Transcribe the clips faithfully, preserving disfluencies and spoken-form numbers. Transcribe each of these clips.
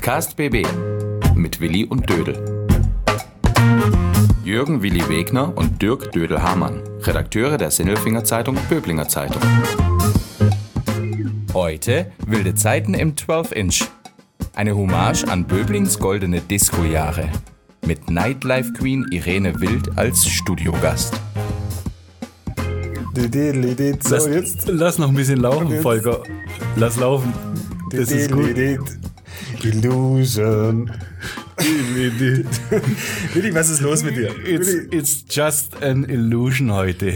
Podcast B B mit Willi und Dödel. Jürgen Willi Wegner und Dirk Dödel-Hamann, Redakteure der Sinnelfinger Zeitung Böblinger Zeitung. Heute wilde Zeiten im zwölf Inch. Eine Hommage an Böblings goldene Disco-Jahre. Mit Nightlife Queen Irene Wild als Studiogast. So, Lass, jetzt. lass noch ein bisschen laufen, jetzt. Volker. Lass laufen. Das ist gut. Illusion. Willi, was ist los mit dir? It's, Willi, it's just an illusion heute.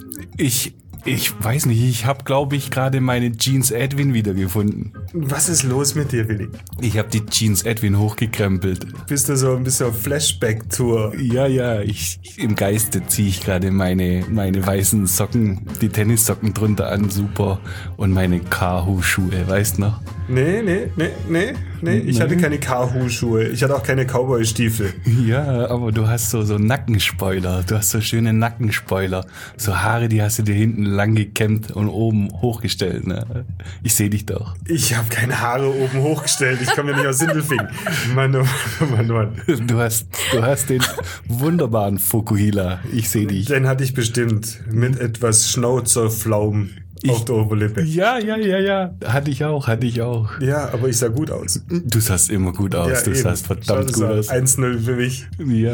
Ich, ich weiß nicht, ich habe, glaube ich, gerade meine Jeans Edwin wiedergefunden. was ist los mit dir, Willi? Ich habe die Jeans Edwin hochgekrempelt. Bist du so ein bisschen auf Flashback-Tour? Ja, ja, ich, im Geiste ziehe ich gerade meine, meine weißen Socken, die Tennissocken drunter an, super. Und meine Kahu-Schuhe, weißt du noch? Nee, nee, nee, nee, nee. Ich Nee. hatte keine Kahu-Schuhe. Ich hatte auch keine Cowboy-Stiefel. Ja, aber du hast so, so Nackenspoiler. Du hast so schöne Nackenspoiler. So Haare, die hast du dir hinten lang gekämmt und oben hochgestellt. Ne? Ich sehe dich doch. Ich habe keine Haare oben hochgestellt. Ich komme ja nicht aus Sindelfing. Mann, oh Mann, oh Mann. Du hast, du hast den wunderbaren Fukuhila. Ich sehe dich. Den hatte ich bestimmt mit etwas Schnauzerflaum auf der Oberlippe. Ja, ja, ja, ja. Hatte ich auch, hatte ich auch. Ja, aber ich sah gut aus. Du sahst immer gut aus. Ja, du eben. sahst verdammt Schau, gut das aus. war eins null für mich. Ja.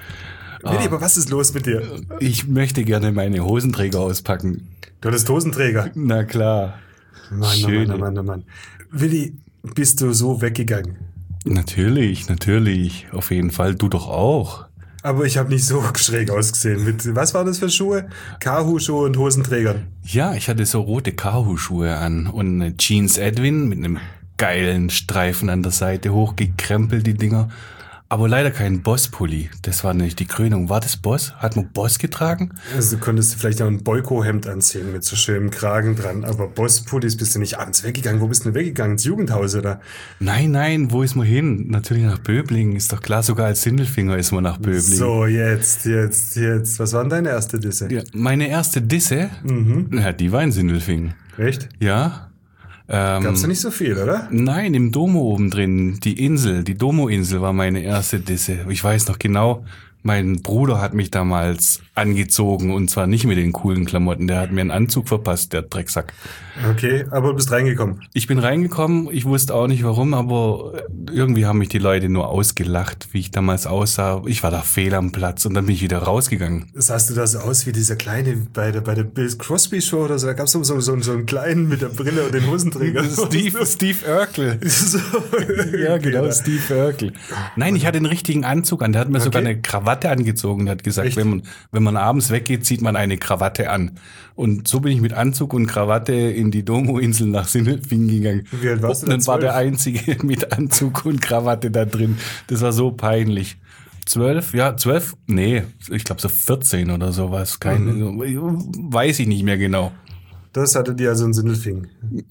Willi, aber was ist los mit dir? Ich möchte gerne meine Hosenträger auspacken. Du hattest Hosenträger. Na klar. Mann, oh Schöne. Mann, oh Mann, oh Mann. Willi, bist du so weggegangen? Natürlich, natürlich. Auf jeden Fall. Du doch auch. Aber ich habe nicht so schräg ausgesehen. Mit, was waren das für Schuhe? Kahu-Schuhe und Hosenträgern. Ja, ich hatte so rote Kahu-Schuhe an und eine Jeans Edwin mit einem geilen Streifen an der Seite, hochgekrempelt die Dinger. Aber leider kein Boss-Pulli. Das war nicht die Krönung. War das Boss? Hat man Boss getragen? Also du könntest vielleicht auch ein Boyko-Hemd anziehen mit so schönem Kragen dran. Aber Boss-Pullis bist du nicht abends weggegangen. Wo bist du denn weggegangen? Ins Jugendhaus, oder? Nein, nein, wo ist man hin? Natürlich nach Böblingen. Ist doch klar, sogar als Sindelfinger ist man nach Böblingen. So, jetzt, jetzt, jetzt. Was war denn deine erste Disse? Ja, meine erste Disse, Mhm. ja, die war in Sindelfingen. Echt? Ja. Ähm, Gab's da nicht so viel, oder? Nein, im Domo oben drin, die Insel, die Domo-Insel war meine erste Disse. Ich weiß noch genau, mein Bruder hat mich damals angezogen und zwar nicht mit den coolen Klamotten, der hat mir einen Anzug verpasst, der Drecksack. Okay, aber du bist reingekommen. Ich bin reingekommen, ich wusste auch nicht warum, aber irgendwie haben mich die Leute nur ausgelacht, wie ich damals aussah. Ich war da fehl am Platz und dann bin ich wieder rausgegangen. Sahst du da so aus wie dieser Kleine bei der, bei der Bill Crosby Show oder so? Da gab's so, so, so, so einen Kleinen mit der Brille und den Hosenträger. Steve, Steve Urkel. So, Ja, genau, oder? Steve Urkel. Nein, ich hatte einen richtigen Anzug an. Der hat mir sogar Okay. eine Krawatte angezogen. Der hat gesagt, Echt? wenn man, wenn man abends weggeht, zieht man eine Krawatte an. Und so bin ich mit Anzug und Krawatte in die Domo-Insel nach Sindelfingen gegangen. Wie alt warst du Und dann denn? war der Zwölf? Einzige mit Anzug und Krawatte da drin. Das war so peinlich. Zwölf? Ja, zwölf? Nee, ich glaube so vierzehn oder sowas. Keine, Mhm. weiß ich nicht mehr genau. Das hatte die also in Sindelfingen.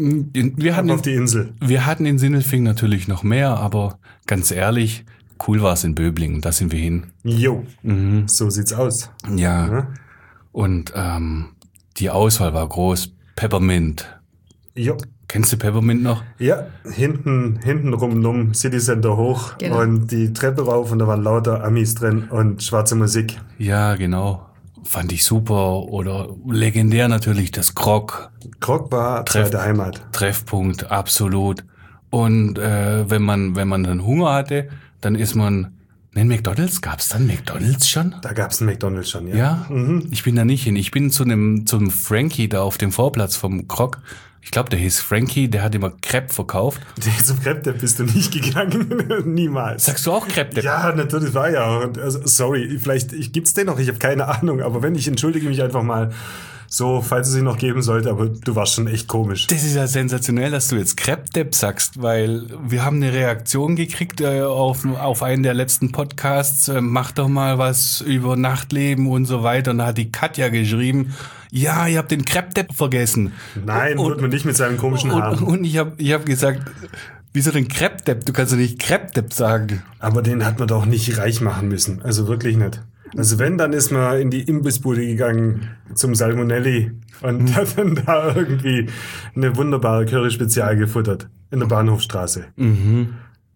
Wir hatten Auf die Insel. Wir hatten in Sindelfingen natürlich noch mehr, aber ganz ehrlich, cool war es in Böblingen, da sind wir hin. Jo, so sieht's aus. Ja, Ja. und ähm, die Auswahl war groß. Peppermint. Jo. Kennst du Peppermint noch? Ja, hinten, hinten rum, City Center hoch Genau. und die Treppe rauf und da waren lauter Amis drin und schwarze Musik. Ja, genau. Fand ich super. Oder legendär natürlich das Krog. Krog war Treff- zweite Heimat. Treffpunkt, absolut. Und äh, wenn man wenn man dann Hunger hatte, dann ist man... Nein, McDonald's? Gab's dann McDonald's schon? Da gab's einen McDonald's schon, ja. Ja, ich bin da nicht hin. Ich bin zu einem zum Frankie da auf dem Vorplatz vom Krog. Ich glaube, der hieß Frankie, der hat immer Crepe verkauft. Zum Crepe bist du nicht gegangen. Niemals. Sagst du auch Crepe? Ja, natürlich war ja. Und also, sorry, vielleicht ich, gibt's den noch, ich habe keine Ahnung. Aber wenn, ich entschuldige mich einfach mal so, falls es ihn noch geben sollte. Aber du warst schon echt komisch. Das ist ja sensationell, dass du jetzt Crepe-Depp sagst, weil wir haben eine Reaktion gekriegt äh, auf, auf einen der letzten Podcasts. Äh, mach doch mal was über Nachtleben und so weiter. Und da hat die Katja geschrieben, ja, ihr habt den Crepe-Depp vergessen. Nein, und, wird man nicht mit seinen komischen Haaren. Und, und ich habe ich hab gesagt, wieso denn Crepe-Depp? Du kannst doch nicht Crepe-Depp sagen. Aber den hat man doch nicht reich machen müssen. Also wirklich nicht. Also wenn, dann ist man in die Imbissbude gegangen zum Salmonelli und hat dann da irgendwie eine wunderbare Curry-Spezial gefuttert in der Bahnhofstraße.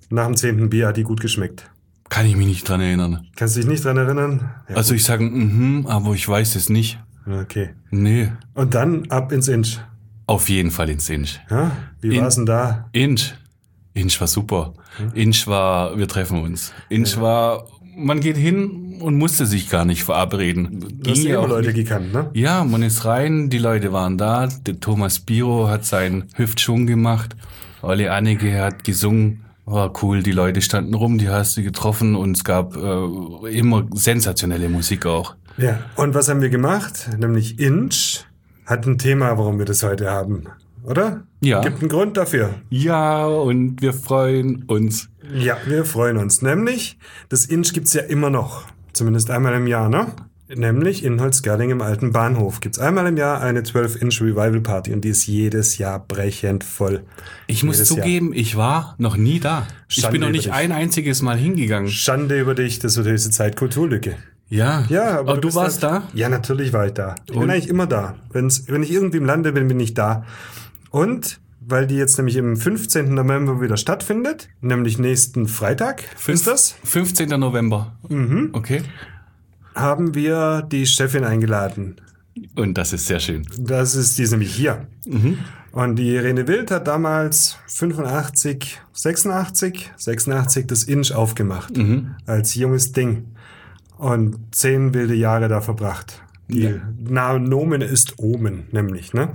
nach dem zehnten Bier hat die gut geschmeckt. Kann ich mich nicht dran erinnern. Kannst du dich nicht dran erinnern? Ja, also gut. ich sage, mhm, aber ich weiß es nicht. Okay. Nee. Und dann ab ins Inch. Auf jeden Fall ins Inch. Ja? Wie In- war's denn da? Inch. Inch war super. Hm? Inch war, wir treffen uns. Inch ja. war, man geht hin und musste sich gar nicht verabreden. Du hast Ging ja immer auch Leute nicht. gekannt, ne? Ja, man ist rein, die Leute waren da. Der Thomas Biro hat seinen Hüftschwung gemacht. Olli Anneke hat gesungen. War cool, die Leute standen rum, die hast du getroffen und es gab äh, immer sensationelle Musik auch. Ja, und was haben wir gemacht? Nämlich Inch hat ein Thema, warum wir das heute haben, oder? Ja. Gibt einen Grund dafür. Ja, und wir freuen uns. Ja, wir freuen uns. Nämlich, das Inch gibt's ja immer noch. Zumindest einmal im Jahr, ne? Nämlich in Holzgerling im alten Bahnhof gibt's einmal im Jahr eine zwölf Inch Revival Party und die ist jedes Jahr brechend voll. Ich muss Jedes zugeben, ich war noch nie da. Ich Schande bin noch über nicht dich. ein einziges Mal hingegangen. Schande über dich, das wird höchste Zeit, Kulturlücke. Ja, Ja, aber aber du bist warst halt- da? Ja, natürlich war ich da. Ich Und? bin eigentlich immer da. Wenn's, wenn ich irgendwie im Lande bin, bin ich da. Und weil die jetzt nämlich im fünfzehnten November wieder stattfindet, nämlich nächsten Freitag, ist das, fünfzehnten November. Mhm. Okay. haben wir die Chefin eingeladen. Und das ist sehr schön. Das ist, die ist nämlich hier. Mhm. Und die Irene Wild hat damals fünfundachtzig, sechsundachtzig, sechsundachtzig das Inch aufgemacht. Mhm. Als junges Ding. Und zehn wilde Jahre da verbracht. Die Ja. Na, Nomen ist Omen, nämlich, ne?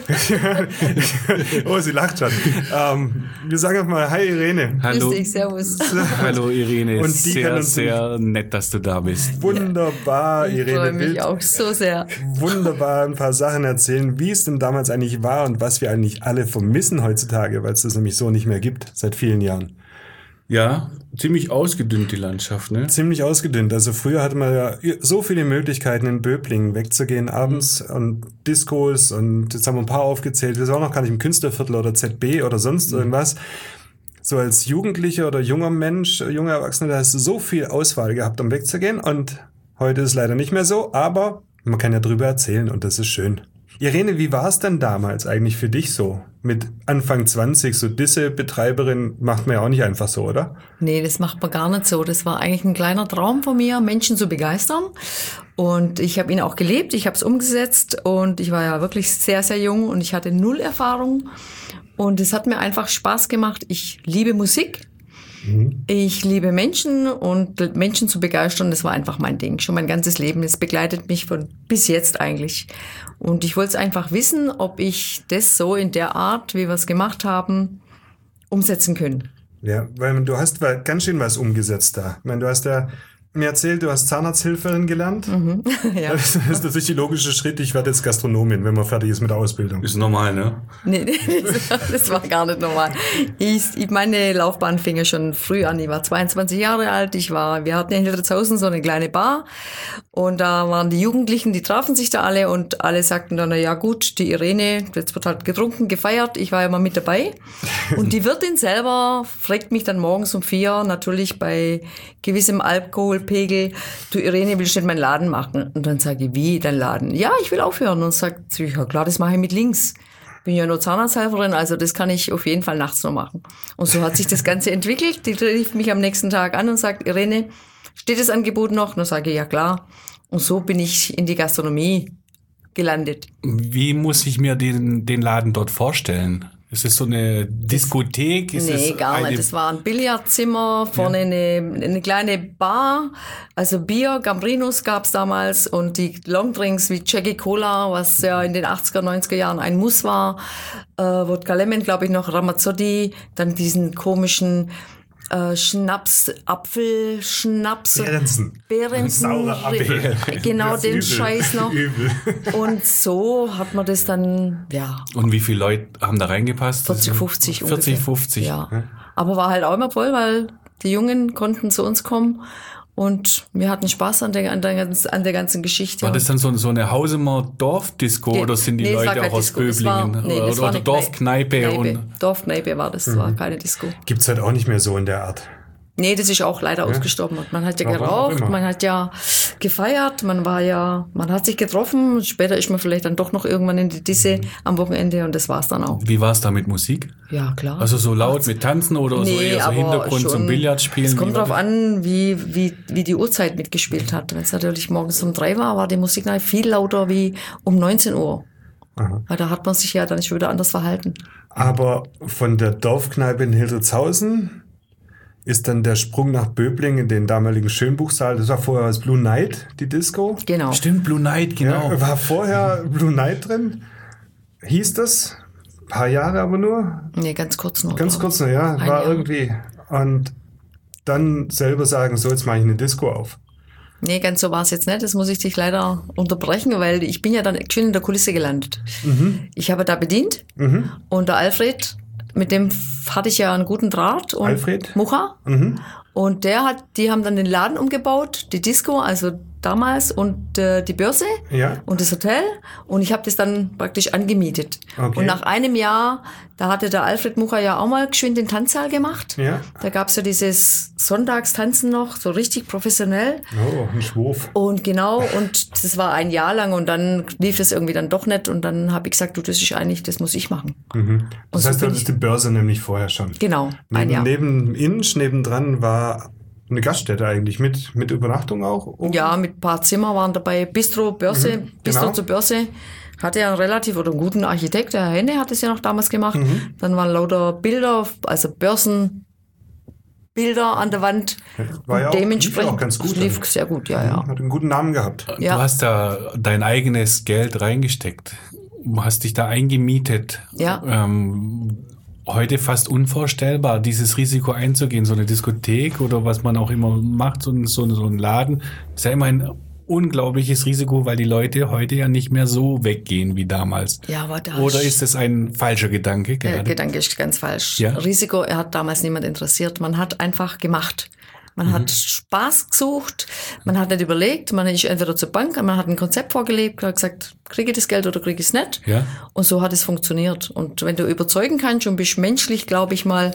Oh, sie lacht schon. Ähm, wir sagen einfach mal, hi Irene. Hallo, Grüß dich, servus. hallo Irene. Und die kann sehr, uns sehr nett, dass du da bist. Wunderbar, Ich Irene freue mich Wild. auch so sehr. Wunderbar ein paar Sachen erzählen, wie es denn damals eigentlich war und was wir eigentlich alle vermissen heutzutage, weil es das nämlich so nicht mehr gibt, seit vielen Jahren. Ja, ziemlich ausgedünnt die Landschaft, ne? Ziemlich ausgedünnt. Also früher hatte man ja so viele Möglichkeiten, in Böblingen wegzugehen abends und Diskos und jetzt haben wir ein paar aufgezählt. Wir sind auch noch gar nicht im Künstlerviertel oder Z B oder sonst irgendwas. So als Jugendlicher oder junger Mensch, junger Erwachsener, da hast du so viel Auswahl gehabt, um wegzugehen und heute ist es leider nicht mehr so, aber man kann ja drüber erzählen und das ist schön. Irene, wie war es denn damals eigentlich für dich so? Mit Anfang zwanzig, so Disse-Betreiberin macht man ja auch nicht einfach so, oder? Nee, das macht man gar nicht so. Das war eigentlich ein kleiner Traum von mir, Menschen zu begeistern. Und ich habe ihn auch gelebt, ich habe es umgesetzt und ich war ja wirklich sehr, sehr jung und ich hatte null Erfahrung. Und es hat mir einfach Spaß gemacht. Ich liebe Musik. Ich liebe Menschen und Menschen zu begeistern, das war einfach mein Ding. Schon mein ganzes Leben. Es begleitet mich von bis jetzt eigentlich. Und ich wollte es einfach wissen, ob ich das so in der Art, wie wir es gemacht haben, umsetzen können. Ja, weil du hast ganz schön was umgesetzt da. Ich meine, du hast ja mir erzählt, du hast Zahnarzthilferin gelernt. Mhm. Ja. Das ist natürlich der logische Schritt. Ich werde jetzt Gastronomin, wenn man fertig ist mit der Ausbildung. Ist normal, ne? Nee, nee, das, das war gar nicht normal. Ich, ich, meine Laufbahn fing ja schon früh an. Ich war zweiundzwanzig Jahre alt. Ich war, wir hatten in Hildritzhausen so eine kleine Bar. Und da waren die Jugendlichen, die trafen sich da alle und alle sagten dann, na ja gut, die Irene, jetzt wird halt getrunken, gefeiert. Ich war ja mal mit dabei. Und die Wirtin selber fragt mich dann morgens um vier, natürlich bei gewissem Alkoholpegel, du Irene, willst du nicht meinen Laden machen? Und dann sage ich, wie, dein Laden? Ja, ich will aufhören. Und sagt sie, ja klar, das mache ich mit links. Bin ja nur Zahnarzthelferin, also das kann ich auf jeden Fall nachts noch machen. Und so hat sich das Ganze entwickelt. Die rief mich am nächsten Tag an und sagt, Irene, steht das Angebot noch? Und dann sage ich, ja klar. Und so bin ich in die Gastronomie gelandet. Wie muss ich mir den, den Laden dort vorstellen? Ist es so eine Diskothek? Ist Nee, es gar eine nicht. Das war ein Billardzimmer, vorne ja. eine, eine kleine Bar, also Bier, Gambrinus gab's damals und die Longdrinks wie Jackie Cola, was ja in den achtziger, neunziger Jahren ein Muss war, äh, Wodka Lemon, glaube ich, noch Ramazzotti, dann diesen komischen äh, Schnaps, Apfelschnaps. Behrensen. Behrensen. Saurer Apfel. Genau, Das den übel. Scheiß noch. Übel. Und so hat man das dann, ja, Und wie viele Leute haben da reingepasst? vierzig, fünfzig vierzig, ungefähr. fünfzig. Ja. Aber war halt auch immer voll, weil die Jungen konnten zu uns kommen und wir hatten Spaß an der, an der, ganzen, an der ganzen Geschichte. War das dann so, so eine Hausemer Dorfdisco Nee, oder sind die nee, es war Leute keine auch aus Disco, das war- Böblingen? nee, das oder war oder eine Dorfkneipe? Kneipe. Und Dorfkneipe war das, das war keine Disco. Gibt's halt auch nicht mehr so in der Art. Nee, das ist auch leider ja. ausgestorben. Man hat ja Warum geraucht, man hat ja gefeiert, man war ja, man hat sich getroffen. Später ist man vielleicht dann doch noch irgendwann in die Disse mhm. am Wochenende und das war's dann auch. Wie war es da mit Musik? Ja, klar. Also so laut mit Tanzen oder nee, so eher so Hintergrund zum Billardspielen? Es kommt drauf an, wie, wie, wie die Uhrzeit mitgespielt hat. Wenn es natürlich morgens um drei war, war die Musik noch viel lauter wie um neunzehn Uhr. Aha. Weil da hat man sich ja dann schon wieder anders verhalten. Aber von der Dorfkneipe in Hildritzhausen ist dann der Sprung nach Böbling in den damaligen Schönbuchsaal. Das war vorher das Blue Night, die Disco. Genau. Stimmt, Blue Night, genau. Ja, war vorher Blue Night drin. Hieß das? Ein paar Jahre aber nur? Nee, ganz kurz nur. Ganz kurz nur, ja. Ein war Jahr. irgendwie. Und dann selber sagen, so, jetzt mache ich eine Disco auf. Nee, ganz so war es jetzt nicht. Das muss ich dich leider unterbrechen, weil ich bin ja dann schön in der Kulisse gelandet. Mhm. Ich habe da bedient mhm. und der Alfred, mit dem hatte ich ja einen guten Draht. Und Alfred? Mucha. Mhm. Und der hat, die haben dann den Laden umgebaut, die Disco, also damals, und äh, die Börse ja. und das Hotel. Und ich habe das dann praktisch angemietet. Okay. Und nach einem Jahr, da hatte der Alfred Mucha ja auch mal geschwind den Tanzsaal gemacht. Ja. Da gab's ja dieses Sonntagstanzen noch, so richtig professionell. Oh, ein Schwurf. Und genau, und das war ein Jahr lang und dann lief das irgendwie dann doch nicht. Und dann habe ich gesagt, du, das ist eigentlich, das muss ich machen. Mhm. Das und heißt, so du hattest die Börse nämlich vorher schon. Genau, neben, ein Jahr. Neben Insch, nebendran war eine Gaststätte eigentlich, mit, mit Übernachtung auch? Oben? Ja, mit ein paar Zimmer waren dabei. Bistro, Börse, mhm, Bistro genau. zur Börse. Hatte ja einen relativ oder einen guten Architekt, der Herr Henne hat es ja noch damals gemacht. Mhm. Dann waren lauter Bilder, also Börsenbilder an der Wand. War ja auch, dementsprechend lief auch ganz gut. Lief sehr gut, ja, ja. Hat einen guten Namen gehabt. Du ja. hast da dein eigenes Geld reingesteckt. Du hast dich da eingemietet. Ja. Ähm, heute fast unvorstellbar, dieses Risiko einzugehen, so eine Diskothek oder was man auch immer macht, so, so, so ein Laden, ist ja immer ein unglaubliches Risiko, weil die Leute heute ja nicht mehr so weggehen wie damals. Ja, aber da oder ist das ein falscher Gedanke? Der Gedanke ist ganz falsch. Ja? Risiko, er hat damals niemand interessiert. Man hat einfach gemacht. Man mhm. hat Spaß gesucht, man hat nicht überlegt, man ist entweder zur Bank, man hat ein Konzept vorgelebt, hat gesagt, kriege ich das Geld oder kriege ich es nicht? Ja. Und so hat es funktioniert. Und wenn du überzeugen kannst und bist menschlich, glaube ich mal,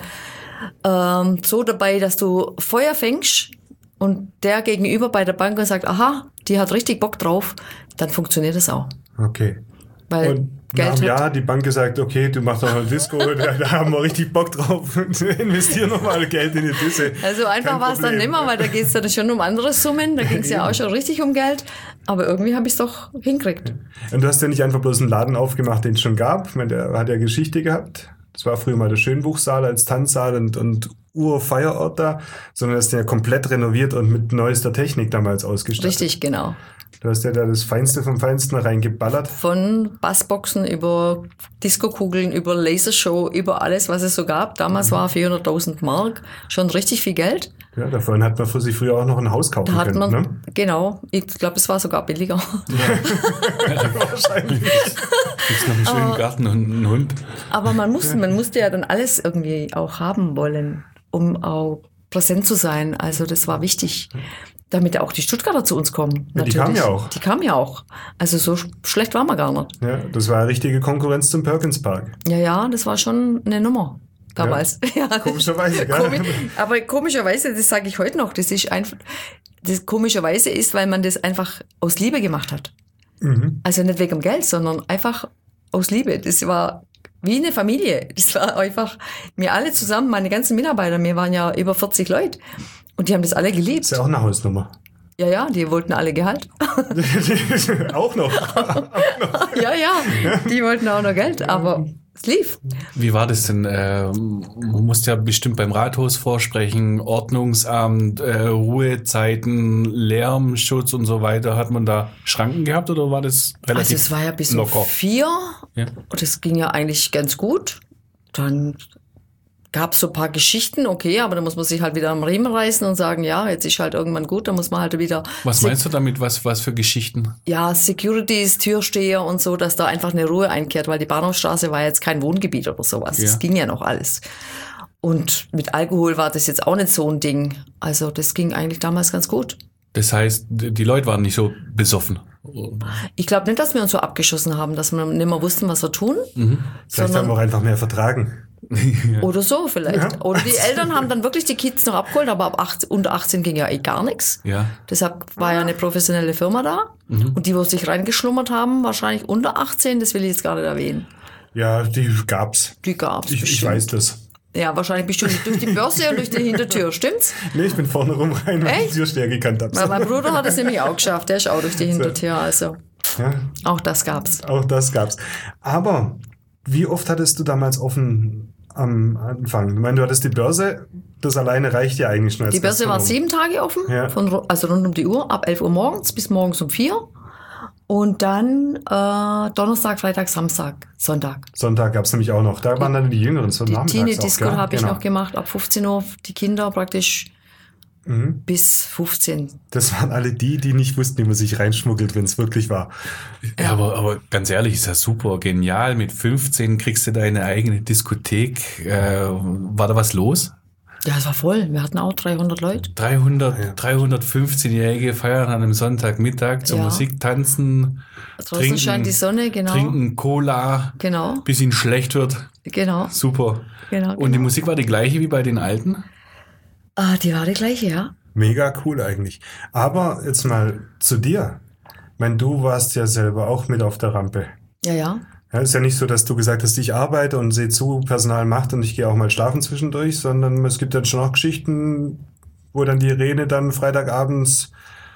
ähm, so dabei, dass du Feuer fängst und der gegenüber bei der Bank und sagt, aha, die hat richtig Bock drauf, dann funktioniert es auch. Okay. Weil und Geld nach einem hat, Jahr die Bank gesagt, okay, du machst doch eine Disco, da, da haben wir richtig Bock drauf, investier nochmal Geld in die Disse. Also einfach war es dann nimmer, weil da geht es dann schon um andere Summen, da ging es ja auch schon richtig um Geld, aber irgendwie habe ich es doch hingekriegt. Und du hast ja nicht einfach bloß einen Laden aufgemacht, den es schon gab, ich meine, der hat ja Geschichte gehabt, das war früher mal der Schönbuchsaal als Tanzsaal und, und Urfeierort da, sondern hast den ja komplett renoviert und mit neuester Technik damals ausgestattet. Richtig, genau. Du hast ja da das Feinste vom Feinsten reingeballert. Von Bassboxen über Diskokugeln, über Lasershow, über alles, was es so gab. Damals mhm. war vierhunderttausend Mark schon richtig viel Geld. Ja, davon hat man für sich früher auch noch ein Haus kaufen da hat können. Man, ne? Genau, ich glaube, es war sogar billiger. Ja. Wahrscheinlich. Gibt's noch einen schönen aber, Garten und einen Hund. Aber man musste, man musste ja dann alles irgendwie auch haben wollen, um auch präsent zu sein. Also das war wichtig. Damit auch die Stuttgarter zu uns kommen. Ja, die kamen ja auch. Die kamen ja auch. Also so sch- schlecht waren wir gar nicht. Ja, das war eine richtige Konkurrenz zum Perkins Park. Ja, ja, das war schon eine Nummer damals. Ja, ja, komischerweise, gell? Komisch, aber komischerweise, das sage ich heute noch, das ist einfach, das komischerweise ist, weil man das einfach aus Liebe gemacht hat. Mhm. Also nicht wegen dem Geld, sondern einfach aus Liebe. Das war wie eine Familie. Das war einfach, wir alle zusammen, meine ganzen Mitarbeiter, wir waren ja über vierzig Leute. Und die haben das alle geliebt. Ist ja auch eine Hausnummer. Ja, ja, die wollten alle Gehalt. Auch noch. Ja, ja, die wollten auch noch Geld, aber es lief. Wie war das denn? Äh, man musste ja bestimmt beim Rathaus vorsprechen, Ordnungsamt, äh, Ruhezeiten, Lärmschutz und so weiter. Hat man da Schranken gehabt oder war das relativ Also es war ja bis um locker? vier Ja. und das ging ja eigentlich ganz gut. Dann gab es so ein paar Geschichten, okay, aber da muss man sich halt wieder am Riemen reißen und sagen, ja, jetzt ist halt irgendwann gut, da muss man halt wieder... Was meinst du damit, was, was für Geschichten? Ja, Securities, Türsteher und so, dass da einfach eine Ruhe einkehrt, weil die Bahnhofstraße war jetzt kein Wohngebiet oder sowas. Ja. Das ging ja noch alles. Und mit Alkohol war das jetzt auch nicht so ein Ding. Also das ging eigentlich damals ganz gut. Das heißt, die Leute waren nicht so besoffen? Ich glaube nicht, dass wir uns so abgeschossen haben, dass wir nicht mehr wussten, was wir tun. Mhm. Vielleicht haben wir auch einfach mehr vertragen. Oder so vielleicht. Ja. Oder die Eltern haben dann wirklich die Kids noch abgeholt, aber ab achtzehn, unter achtzehn ging ja eh gar nichts. Ja. Deshalb war ja eine professionelle Firma da. Mhm. Und die, wo sich reingeschlummert haben, wahrscheinlich unter achtzehn, das will ich jetzt gar nicht erwähnen. Ja, die gab's. Die gab's. Ich, ich weiß das. Ja, wahrscheinlich bist du nicht durch die Börse und durch die Hintertür, stimmt's? Nee, ich bin vorne rum rein, weil ich die Türsteher gekannt habe. Ja, mein Bruder hat es nämlich auch geschafft, der ist auch durch die Hintertür, also ja. Auch das gab's. Auch das gab's. Aber wie oft hattest du damals offen am Anfang? Ich meine, du hattest die Börse, das alleine reicht ja eigentlich schon als Die Börse war sieben Tage offen, ja. von, also rund um die Uhr, ab elf Uhr morgens bis morgens um vier. Und dann äh, Donnerstag, Freitag, Samstag, Sonntag. Sonntag gab's nämlich auch noch. Da waren dann die Jüngeren so nachmittags. Die Teenie-Disco habe ich genau. noch gemacht, ab fünfzehn Uhr. Die Kinder praktisch mhm. bis fünfzehn. Das waren alle die, die nicht wussten, wie man sich reinschmuggelt, wenn es wirklich war. Ja, aber, aber ganz ehrlich, ist ja super genial. Mit fünfzehn kriegst du deine eigene Diskothek. Äh, war da was los? Ja, es war voll. Wir hatten auch dreihundert Leute. dreihundert, ja. dreihundertfünfzehnjährige feiern an einem Sonntagmittag zur ja. Musik, tanzen, draußen trinken, scheint die Sonne, genau. trinken Cola, genau. bis ihnen schlecht wird. Genau. Super. Genau, Und genau. die Musik war die gleiche wie bei den Alten? Ah, die war die gleiche, ja. Mega cool eigentlich. Aber jetzt mal zu dir. Ich meine, du warst ja selber auch mit auf der Rampe. Ja, ja. Ja, ist ja nicht so, dass du gesagt hast, ich arbeite und sehe zu, Personal macht und ich gehe auch mal schlafen zwischendurch, sondern es gibt dann schon auch Geschichten, wo dann die Irene dann Freitagabends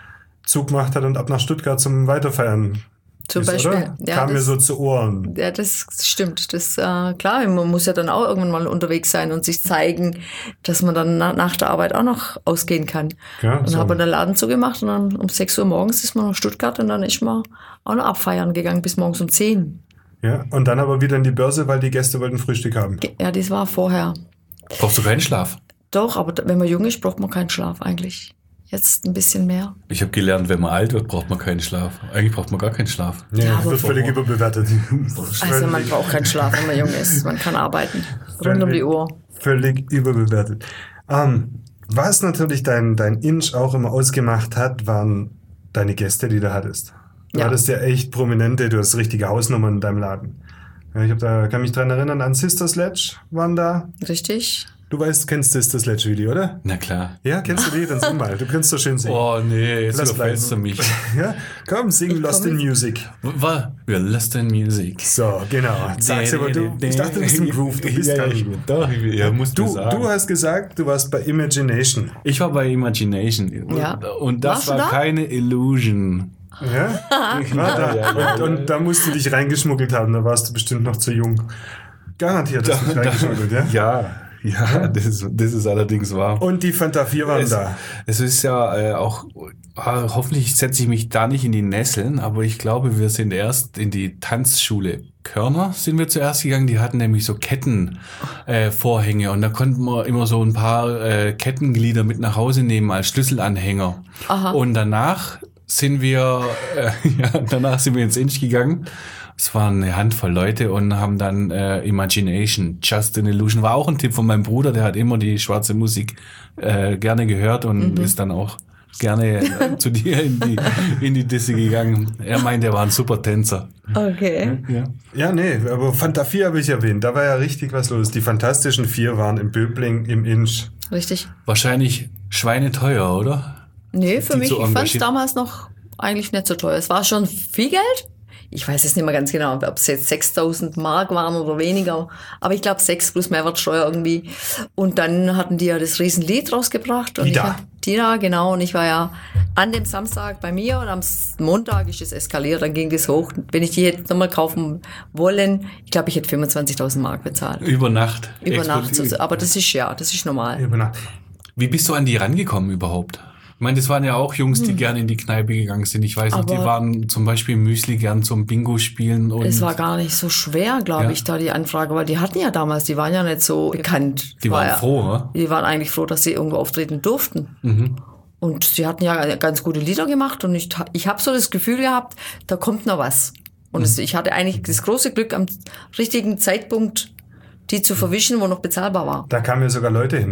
Zug gemacht hat und ab nach Stuttgart zum Weiterfeiern Zum ist, Beispiel. oder? Ja, Kam das, mir so zu Ohren. Ja, das stimmt. Das äh, klar, man muss ja dann auch irgendwann mal unterwegs sein und sich zeigen, dass man dann na, nach der Arbeit auch noch ausgehen kann. Ja, und so. habe den Laden zugemacht und dann um sechs Uhr morgens ist man nach Stuttgart und dann ist man auch noch abfeiern gegangen bis morgens um zehn. Ja, und dann aber wieder in die Börse, weil die Gäste wollten Frühstück haben. Ja, das war vorher. Brauchst du keinen Schlaf? Doch, aber wenn man jung ist, braucht man keinen Schlaf eigentlich. Jetzt ein bisschen mehr. Ich habe gelernt, wenn man alt wird, braucht man keinen Schlaf. Eigentlich braucht man gar keinen Schlaf. Ja, Ja, das wird völlig überbewertet. Also man braucht keinen Schlaf, wenn man jung ist. Man kann arbeiten. Rund um die Uhr. Völlig überbewertet. Ähm, was natürlich dein, dein Inch auch immer ausgemacht hat, waren deine Gäste, die du hattest. Du Ja. hattest ja echt prominente, du hast richtige Hausnummern in deinem Laden. Ja, ich hab da, kann mich dran erinnern, an Sister Sledge waren da. Richtig? Du weißt, kennst Sister Sledge Video, oder? Na klar. Ja, kennst du die? Dann sing mal. Du kannst doch schön singen. Oh nee, jetzt Lass überfällst du bleiben. mich. Ja, komm, sing Ich Lost komm in mit. Music. War, wir Lost in Music. So, genau. Sag's aber du. Ich dachte, du bist im Groove. Du bist ja, gar ja, nicht. Doch, ja, musst du Du, sagen. du hast gesagt, du warst bei Imagination. Ich war bei Imagination. Ja. Und das Warst du war da? keine Illusion. Ja? War da. Ja, ja, und, und da musst du dich reingeschmuggelt haben, da warst du bestimmt noch zu jung. Garantiert hast du dich reingeschmuggelt, ja? Ja, ja, das ist, das ist allerdings wahr. Und die Fanta vier waren es, da. es ist ja äh, auch, äh, hoffentlich setze ich mich da nicht in die Nesseln, aber ich glaube, wir sind erst in die Tanzschule Körner sind wir zuerst gegangen. Die hatten nämlich so Kettenvorhänge äh, Vorhänge. Und da konnten wir immer so ein paar äh, Kettenglieder mit nach Hause nehmen als Schlüsselanhänger. Aha. Und danach sind wir, äh, ja, danach sind wir ins Inch gegangen. Es waren eine Handvoll Leute und haben dann äh, Imagination, Just an Illusion, war auch ein Tipp von meinem Bruder, der hat immer die schwarze Musik äh, gerne gehört und mhm. ist dann auch gerne äh, zu dir in die, in die Disse gegangen. Er meint, er war ein super Tänzer. Okay. Ja. Ja, nee, aber Fanta vier habe ich erwähnt. Da war ja richtig was los. Die Fantastischen Vier waren im Böbling, im Inch. Richtig. Wahrscheinlich schweineteuer, oder? Nee, für Die mich, zu ich fand es engagieren. damals noch eigentlich nicht so teuer. Es war schon viel Geld. Ich weiß es nicht mehr ganz genau, ob es jetzt sechstausend Mark waren oder weniger. Aber ich glaube sechs plus Mehrwertsteuer irgendwie. Und dann hatten die ja das Riesenlied rausgebracht. Und Die ich da. hab, die da, genau. Und ich war ja an dem Samstag bei mir und am Montag ist es eskaliert. Dann ging das hoch. Wenn ich die hätte nochmal kaufen wollen, ich glaube, ich hätte fünfundzwanzigtausend Mark bezahlt. Über Nacht. Über Nacht. Explodiert. Aber das ist ja, das ist normal. Über Nacht. Wie bist du an die rangekommen überhaupt? Ich meine, das waren ja auch Jungs, die gerne in die Kneipe gegangen sind. Ich weiß noch, die Aber- waren zum Beispiel im Müsli gern zum Bingo spielen. Und Es war gar nicht so schwer, glaube Ja. ich, da die Anfrage, weil die hatten ja damals, die waren ja nicht so bekannt. die War waren ja, froh, ne? Die waren eigentlich froh, dass sie irgendwo auftreten durften. Mhm. Und sie hatten ja ganz gute Lieder gemacht und ich, ich habe so das Gefühl gehabt, da kommt noch was. Und es, ich hatte eigentlich das große Glück, am richtigen Zeitpunkt die zu verwischen, wo noch bezahlbar war. Da kamen ja sogar Leute hin, ne?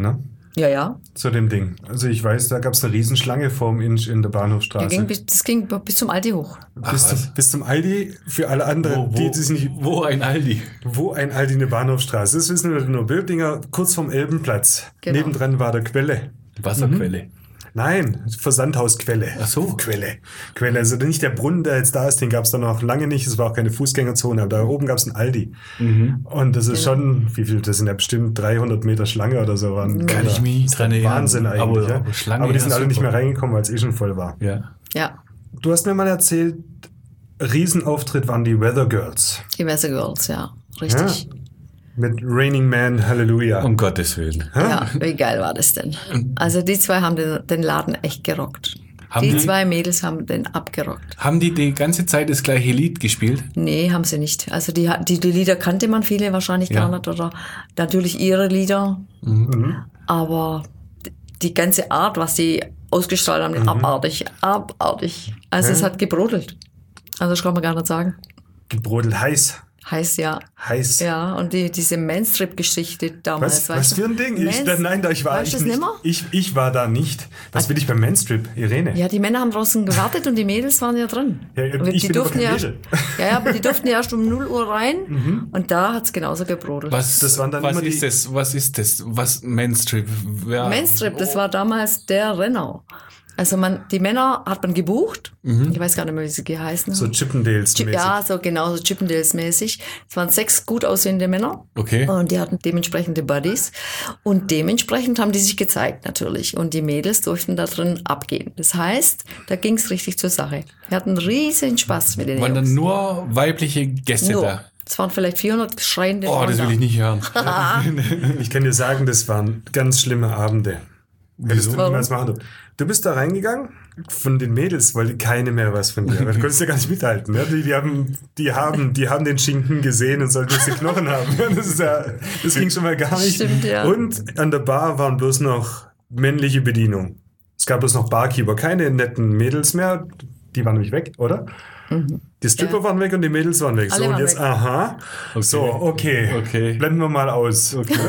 Ja, ja. zu dem Ding? Also ich weiß, da gab es eine Riesenschlange vorm Inch in der Bahnhofstraße. Das ging bis, das ging bis zum Aldi hoch. bis, zum, bis zum Aldi, für alle anderen, Wo, die wo, sich nicht... wo ein Aldi? Wo ein Aldi eine Bahnhofstraße ist, wissen wir nur Böblinger, kurz vorm Elbenplatz. Genau. Nebendran war der Quelle. Wasserquelle. Nein, Versandhausquelle. Ach so. Quelle. Quelle. Also nicht der Brunnen, der jetzt da ist, den gab es da noch lange nicht. Es war auch keine Fußgängerzone, aber da oben gab es einen Aldi. Mhm. Und das ist schon, wie viel, das sind ja bestimmt dreihundert Meter Schlange oder so. Waren, Kann ich mich nicht dran erinnern. Wahnsinn eigentlich. Aber, ja. aber, Schlange, aber die sind ja, alle nicht super. mehr reingekommen, weil es eh schon voll war. Ja. Ja, Du hast mir mal erzählt, Riesenauftritt waren die Weather Girls. die Weather Girls, ja. Richtig. Ja. Mit Raining Man, Halleluja. Um Gottes Willen. Ja, wie geil war das denn? Also die zwei haben den, den Laden echt gerockt. Haben die die- zwei Mädels haben den abgerockt. Haben die die ganze Zeit das gleiche Lied gespielt? Nee, haben sie nicht. Also die, die, die Lieder kannte man viele wahrscheinlich Ja. gar nicht. Oder natürlich ihre Lieder. Aber d- die ganze Art, was die ausgestrahlt haben, abartig. Abartig. Also es hat gebrodelt. Also das kann man gar nicht sagen. Gebrodelt heiß. Heißt ja. Heiß. Ja, und die, diese Manstrip-Geschichte damals. Was, weißt was du? für ein Ding? Ich, Mans- nein, da ich war Weißt ich du das nicht. nimmer? Ich, ich war da nicht. Was will ich beim Manstrip, Irene? Ja, die Männer haben draußen gewartet und die Mädels waren ja drin. Ja, ja, Aber ich die bin aber durften kein ja, Mädel. ja, ja, aber die durften ja erst um null Uhr rein und da hat's genauso gebrodelt. Was, Das waren dann was immer die- ist das? Was ist das? Was Manstrip? Ja. Manstrip, das war damals der Renner. Also man, die Männer hat man gebucht. Ich weiß gar nicht mehr, wie sie geheißen So haben. Chippendales Chip, ja, so genau, so Chippendales-mäßig. Es waren sechs gut aussehende Männer. Okay. Und die hatten dementsprechende Buddies. Und dementsprechend haben die sich gezeigt natürlich. Und die Mädels durften da drin abgehen. Das heißt, da ging's richtig zur Sache. Wir hatten riesen Spaß mit den Waren Jungs. dann nur weibliche Gäste Nur. da? Es waren vielleicht vierhundert schreiende Oh, Frauen das will da. ich nicht hören. Ich kann dir sagen, das waren ganz schlimme Abende. Hättest du Warum? niemals machen. Du bist da reingegangen, von den Mädels wollte keine mehr was von dir. Weil du konntest ja gar nicht mithalten. Ne? Die, die, haben, die, haben, die haben den Schinken gesehen und sollten jetzt die Knochen haben. Das, ist ja, das ging schon mal gar nicht. Stimmt, ja. Und an der Bar waren bloß noch männliche Bedienung. Es gab bloß noch Barkeeper, keine netten Mädels mehr. Die waren nämlich weg, oder? Die Stripper Ja. waren weg und die Mädels waren weg. Alle so, und waren jetzt, weg. aha. So, okay. Okay. Blenden wir mal aus. Okay.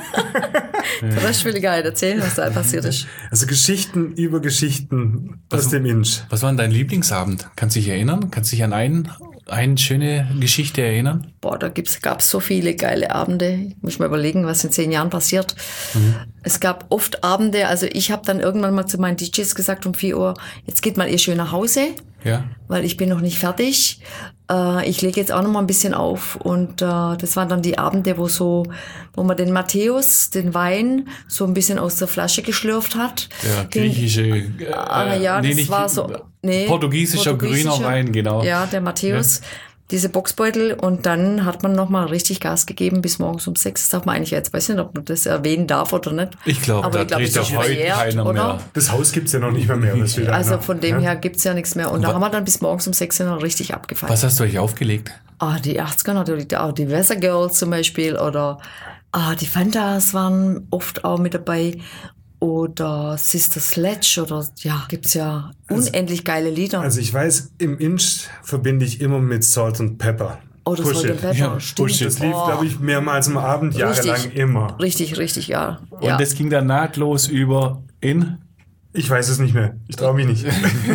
Das will ich gar nicht erzählen, was da passiert ist. Also Geschichten über Geschichten aus dem Inch. Was war denn dein Lieblingsabend? Kannst du dich erinnern? Kannst du dich an einen, eine schöne Geschichte erinnern? Boah, da gibt's, gab's so viele geile Abende. Ich muss mal überlegen, was in zehn Jahren passiert. Es gab oft Abende, also ich habe dann irgendwann mal zu meinen D Js gesagt um vier Uhr, jetzt geht mal ihr schön nach Hause, Ja. weil ich bin noch nicht fertig. Äh, ich lege jetzt auch noch mal ein bisschen auf. Und äh, das waren dann die Abende, wo so, wo man den Matthäus, den Wein, so ein bisschen aus der Flasche geschlürft hat. Der Den- griechische, äh, Ah, ja, nee, das nicht- war so, nee, portugiesischer, grüner Wein, genau. Ja, der Matthäus, diese Boxbeutel, und dann hat man noch mal richtig Gas gegeben bis morgens um sechs. Das darf man eigentlich jetzt, weiß nicht, ob man das erwähnen darf oder nicht. Ich glaube, Aber da ich glaub, dreht es ja ist heute verjährt, keiner oder? mehr. Das Haus gibt's ja noch nicht mehr mehr. Was will da Also einer? von dem Ja? her gibt's ja nichts mehr. Und da haben wir dann bis morgens um sechs noch richtig abgefeiert. Was hast du euch aufgelegt? Ah, die achtziger natürlich, auch die Weather Girls zum Beispiel, oder ah, die Fantas waren oft auch mit dabei. Oder Sister Sledge, oder ja, gibt's ja unendlich geile Lieder. Also ich weiß, im Inch verbinde ich immer mit Salt and Pepper. Oder Push Salt It. and Pepper, Ja, stimmt. Push It. Das lief, Oh. glaube ich, mehrmals am Abend, jahrelang Richtig. immer. Richtig, richtig, ja. Und ja. das ging dann nahtlos über in? Ich weiß es nicht mehr. Ich traue mich nicht.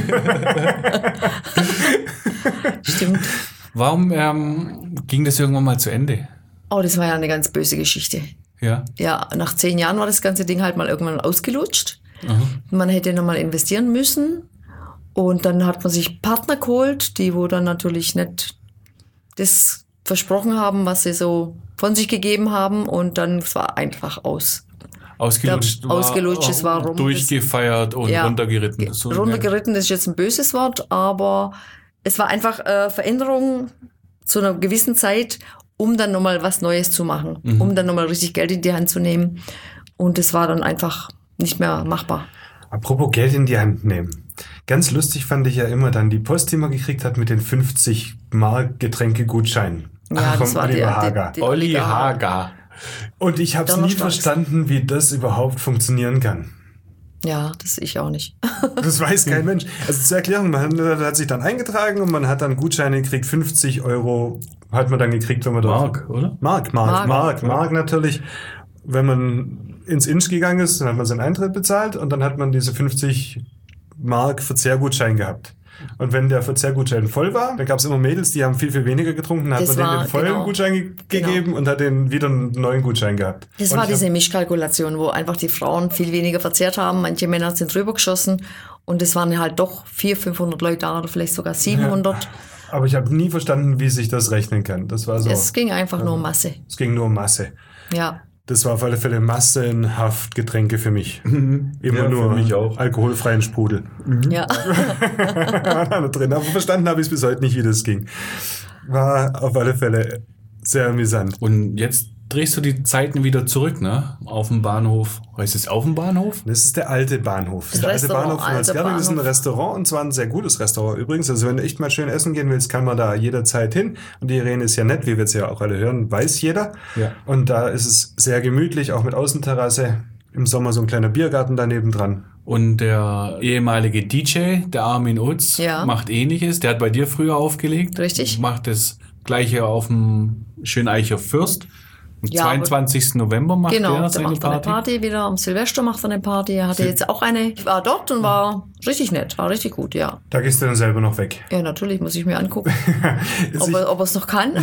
Stimmt. Warum ähm, ging das irgendwann mal zu Ende? Oh, das war ja eine ganz böse Geschichte. Ja. Ja, nach zehn Jahren war das ganze Ding halt mal irgendwann ausgelutscht. Man hätte nochmal investieren müssen. Und dann hat man sich Partner geholt, die wo dann natürlich nicht das versprochen haben, was sie so von sich gegeben haben. Und dann es war einfach aus. Ausgelutscht, Ja, ausgelutscht, es war rum. durchgefeiert und Ja. runtergeritten. So, Runtergeritten, das ist jetzt ein böses Wort, aber es war einfach äh, Veränderung zu einer gewissen Zeit, um dann nochmal was Neues zu machen, Mhm. um dann nochmal richtig Geld in die Hand zu nehmen. Und es war dann einfach nicht mehr machbar. Apropos Geld in die Hand nehmen. Ganz lustig fand ich ja immer dann die Post, die man gekriegt hat mit den fünfzig Mark Getränkegutscheinen. Ja, das vom war Oliver der, Hager. der, der Olli Oliver Hager. Und ich habe es nie Donnerstags. verstanden, wie das überhaupt funktionieren kann. Ja, das ich auch nicht. Das weiß kein Mensch. Also zur Erklärung, man hat, hat sich dann eingetragen und man hat dann Gutscheine gekriegt, fünfzig Euro hat man dann gekriegt, wenn man da... Mark, oder? Mark, Mark, Mark. Mark, Mark natürlich. wenn man ins Inch gegangen ist, dann hat man seinen Eintritt bezahlt und dann hat man diese fünfzig Mark Verzehrgutschein gehabt. Und wenn der Verzehrgutschein voll war, dann gab es immer Mädels, die haben viel, viel weniger getrunken, dann hat Das man war- denen den vollen genau. Gutschein ge- gegeben Genau. und hat denen wieder einen neuen Gutschein gehabt. Das und war ich hab- diese Mischkalkulation, wo einfach die Frauen viel weniger verzehrt haben. Manche Männer sind drüber geschossen und es waren halt doch vierhundert, fünfhundert Leute da oder vielleicht sogar siebenhundert. Aber ich habe nie verstanden, wie sich das rechnen kann. Das war so, Es ging einfach nur um Masse. es ging nur um Masse. Ja. Das war auf alle Fälle massenhaft Getränke für mich. Immer Ja, nur für mich auch. alkoholfreien Sprudel. Ja. War da noch drin. Aber verstanden habe ich es bis heute nicht, wie das ging. War auf alle Fälle sehr amüsant. Und jetzt drehst du die Zeiten wieder zurück, ne? Auf dem Bahnhof. Heißt es auf dem Bahnhof? Das ist der alte Bahnhof. Das ist der alte Restaurant, Bahnhof von alter Holzgerling. Das ist ein Bahnhof. Restaurant und zwar ein sehr gutes Restaurant übrigens. Also wenn du echt mal schön essen gehen willst, kann man da jederzeit hin. Und die Irene ist ja nett, wie wir jetzt ja auch alle hören, weiß jeder. Ja. Und da ist es sehr gemütlich, auch mit Außenterrasse. Im Sommer so ein kleiner Biergarten daneben dran. Und der ehemalige D J, der Armin Utz, Ja. macht Ähnliches. Der hat bei dir früher aufgelegt. Richtig. Macht das Gleiche auf dem Schöneicher Fürst. Am Ja, zweiundzwanzigsten November macht Genau, der der seine macht eine Party. Party wieder. Am Silvester macht er eine Party. Er hatte jetzt auch eine. Ich war dort und war richtig nett. War richtig gut, ja. Da gehst du dann selber noch weg. Ja, natürlich, muss ich mir angucken, Ist ob ich- er ob er es noch kann.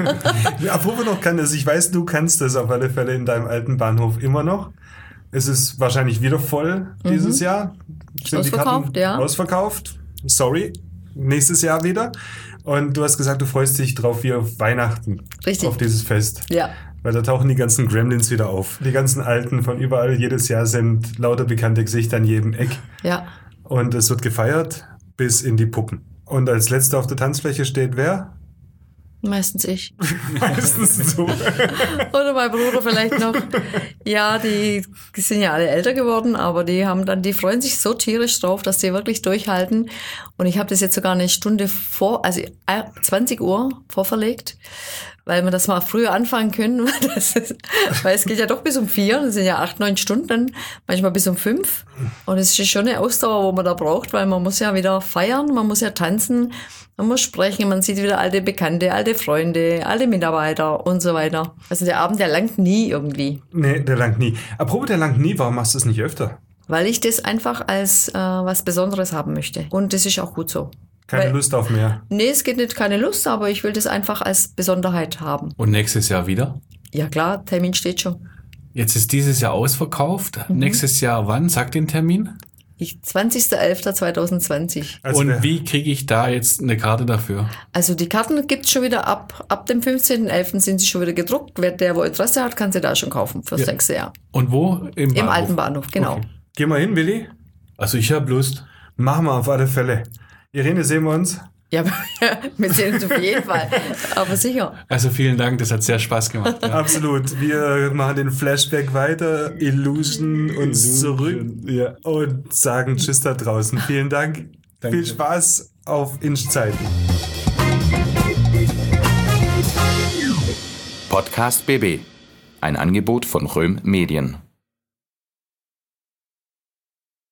Ja, apropos noch kann das. Ich weiß, du kannst das auf alle Fälle in deinem alten Bahnhof immer noch. Es ist wahrscheinlich wieder voll dieses Jahr. Sind die Ausverkauft, Karten ja. Ausverkauft. Sorry. Nächstes Jahr wieder. Und du hast gesagt, du freust dich drauf wie auf Weihnachten. Richtig. Auf dieses Fest. Ja. Weil da tauchen die ganzen Gremlins wieder auf. Die ganzen Alten von überall jedes Jahr sind lauter bekannte Gesichter an jedem Eck. Ja. Und es wird gefeiert bis in die Puppen. Und als letzter auf der Tanzfläche steht wer? Meistens ich. Meistens so. Oder mein Bruder vielleicht noch. Ja, die sind ja alle älter geworden, aber die haben dann, die freuen sich so tierisch drauf, dass die wirklich durchhalten. Und ich habe das jetzt sogar eine Stunde vor, also zwanzig Uhr vorverlegt, weil wir das mal früher anfangen können. Das ist, weil es geht ja doch bis um vier, das sind ja acht, neun Stunden, manchmal bis um fünf. Und es ist schon eine Ausdauer, wo man da braucht, weil man muss ja wieder feiern, man muss ja tanzen, man muss sprechen, man sieht wieder alte Bekannte, alte Freunde, alte Mitarbeiter und so weiter. Also der Abend, der langt nie irgendwie. Nee, der langt nie. Apropos, der langt nie, warum machst du es nicht öfter? Weil ich das einfach als äh, was Besonderes haben möchte. Und das ist auch gut so. Keine Weil- Lust auf mehr. Nee, es geht nicht keine Lust, aber ich will das einfach als Besonderheit haben. Und nächstes Jahr wieder? Ja klar, Termin steht schon. Jetzt ist dieses Jahr ausverkauft. Mhm. Nächstes Jahr wann? Sag den Termin. Ich, zwanzigster elfter zweitausendzwanzig. Also Und wer- wie kriege ich da jetzt eine Karte dafür? Also die Karten gibt's schon wieder ab, ab dem fünfzehnten elften sind sie schon wieder gedruckt. Wer der, wo Interesse hat, kann sie da schon kaufen fürs Ja. nächste Jahr. Und wo? Im, Im Bahnhof. alten Bahnhof, genau. Okay. Geh mal hin, Willi. Also ich habe Lust. Machen wir auf alle Fälle. Irene, sehen wir uns? Ja, wir sehen uns auf jeden Fall. Aber sicher. Also vielen Dank, das hat sehr Spaß gemacht. Ja. Absolut. Wir machen den Flashback weiter, Illusion uns zurück Ja. und sagen Tschüss da draußen. Vielen Dank. Danke. Viel Spaß auf Inch-Zeiten. Podcast B B. Ein Angebot von Röhm Medien.